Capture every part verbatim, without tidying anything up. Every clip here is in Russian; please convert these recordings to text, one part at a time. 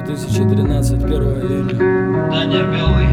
тысячи тринадцать, первое июня. Даня Белый.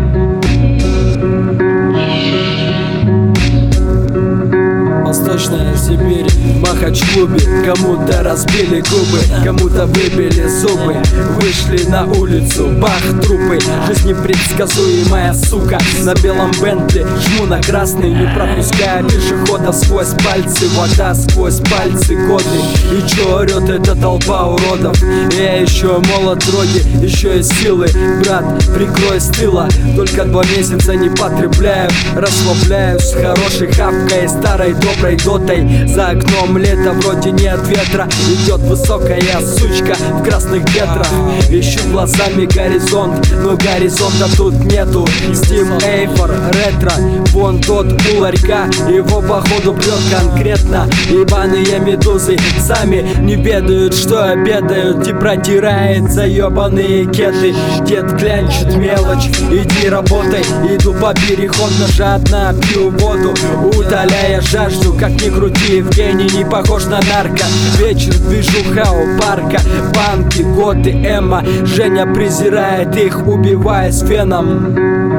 Восточная Сибирь, Махач-клубе. Кому-то разбили губы, кому-то выбили зубы. Вышли на улицу, бах, трупы. Жизнь непредсказуемая, сука. На белом Бентли жму на красный, не пропуская пешехода сквозь пальцы. Вода сквозь пальцы, годы. И чё орёт эта толпа уродов? Я еще молод, роги, еще и силы. Брат, прикрой с тыла. Только два месяца не потребляю, расслабляюсь. Хорошей хавкой, старой доброй дотой. За окном лето, вроде нет ветра. Идет высокая сучка в красных гетрах. Ищу глазами горизонт, но горизонта тут нету. Steam Эйфор, ретро. Вон тот у ларька, его походу прет конкретно. Ебаные медузы сами не ведают, что обедают. И протирает заебанные кеты. Дед клянчит мелочь, иди работай. Иду по переходно жадно, пью воду, утоляя жажду. Как ни крути, Евгений не похож на нарко. Вечер, движуха у парка. Банки, готы, Эмма. Женя презирает их, убивая с феном.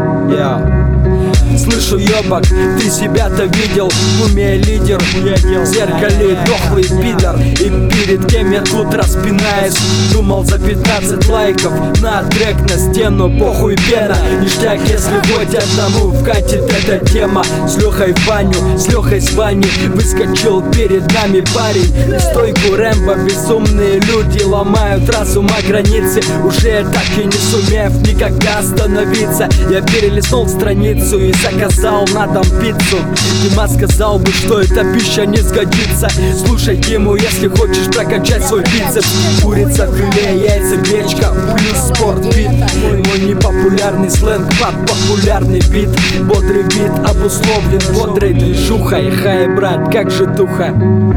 Yeah. Слышу, ёбок, ты себя-то видел? В уме лидер, в зеркале дохлый пидор. И перед кем я тут распинаюсь? Думал за пятнадцать лайков на трек, на стену, похуй пена. Ништяк, если хоть одному вкатит эта тема. С Лехой в баню, с Лехой с бани выскочил перед нами парень. Стойку Рэмбо, безумные люди ломают разум о границе. Уже так и не сумев никогда остановиться, я перелистнул страницу и заказал на дом пиццу. Дима сказал бы, что эта пища не сгодится. Слушай Диму, если хочешь прокачать свой бицепс. Курица, филе, яйца, гречка, плюс спортбит. Мой непопулярный сленг под популярный бит. Бодрый бит обусловлен бодрой движухой. Хай, брат, как же духа.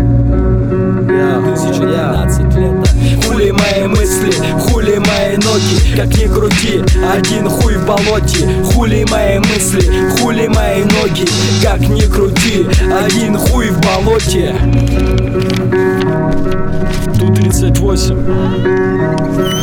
тысяча двенадцать лето. Хули мои мысли, хули мои ноги. Как ни крути, один хуй в болоте. Хули мои мысли, хули мои ноги. Как ни крути, один хуй в болоте. Ту тридцать восемь.